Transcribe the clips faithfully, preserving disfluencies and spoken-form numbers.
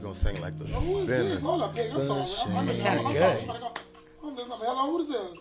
gonna sing like the Oh, who is spinner. this? Hold up, Pig. I'm sorry. I'm, I'm, That sounded I'm, I'm good. sorry. I'm gonna go. I'm gonna go. Hello, who this is?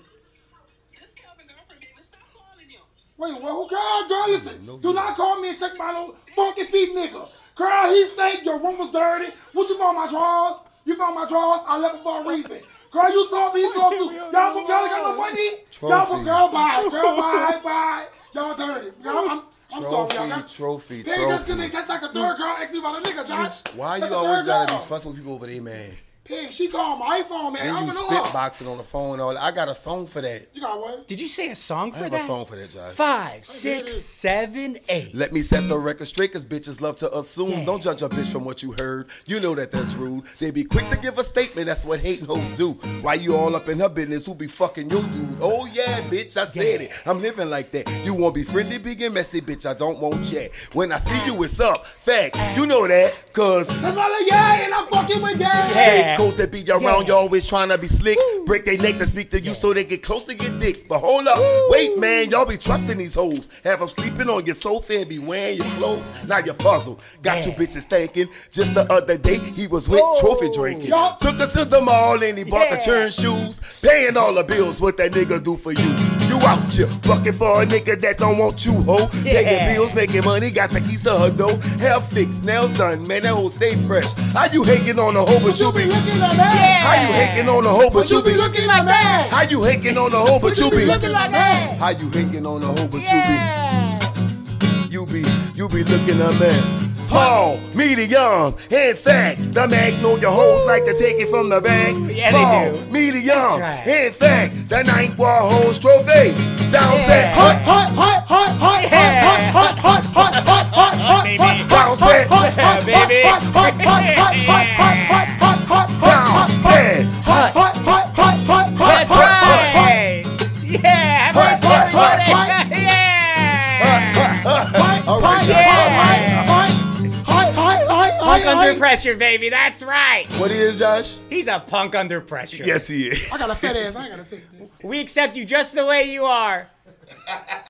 Wait, what? Who? Girl, girl, listen. No, no, Do no. not call me and check my little funky feet, nigga. Girl, he stink. Your room was dirty. What you found my drawers? You found my drawers? I left it for a reason. Girl, you told me, he told you. Y'all, y'all got no money? Y'all, Trophy. girl, bye. Girl, bye, bye. Y'all dirty. Girl, I'm, I'm Trophy, sorry, y'all. trophy, Pig, that's, trophy. that's like a third girl asking about a nigga, Josh. Why That's you a always third gotta girl. be fussing with people over there, man? Pig, she called my iPhone, man. And I'm you in the spitboxing on the phone and all that. I got a song for that. You got what? Did you say a song I for have that? a song for that, Josh. Five, six, seven, eight. Let me set the record straight, cause bitches love to assume. Yeah. Don't judge a bitch from what you heard. You know that that's rude. They be quick to give a statement, that's what hating hoes do. Why you all up in her business, who be fucking your dude? Oh yeah, bitch, I said Yeah. it. I'm living like that. You want be friendly, big and messy, bitch, I don't want chat. When I see you, it's up. Fact, you know that, cause That's why like, yeah, and I'm fucking with that. Yeah. fake coats that be around, Yeah. you always trying to be slick. Break their neck to speak to you so they get close to your dick. But hold up, wait, man, y'all be trusting these hoes. Have them sleeping on your sofa and be wearing your clothes. Now you're puzzled. Got you Yeah. bitches thinking. Just the other day, he was with Oh. trophy drinking. Y'all- Took her to the mall and he bought the Yeah. churn shoes. Paying all the bills, what that nigga do for you. You out here bucking for a nigga that don't want you, ho. Yeah. Paying bills, making money, got the keys to her dough. Hair fixed, nails done, man, that hoe stay fresh. How you hating on a hoe, but you You be be... looking at that. How you hating on a hoe, but you be looking like that. How you hating on a hoe, but you be looking like that. How you hating on a hoe, but Yeah. you be You be You be looking a mess. Small, medium, in fact, the Magnolia hoes like to take it from the bag. Yeah, Small, they do. medium, That's right. in fact, the ninth wall hoes trophy. Down Yeah. set, Hot, hot, hot, hot, hot, Yeah. hot, hot, hot, hot, hot, hot, hot, Baby. hot, down set, hot, hot, Baby. hot, hot, hot, hot, hot, hot, hot, hot, hot, down hot, set. hot, hot, hot, hot, hot, hot, That's hot, hot, hot. right. Yeah. Hot, Happy hot, hot, birthday. hot. Yeah. All right, Yeah. Punk I under pressure, baby. That's right. what is, Josh? He's a punk under pressure. Yes, he is. got a fat ass. I gotta take that. We accept you just the way you are.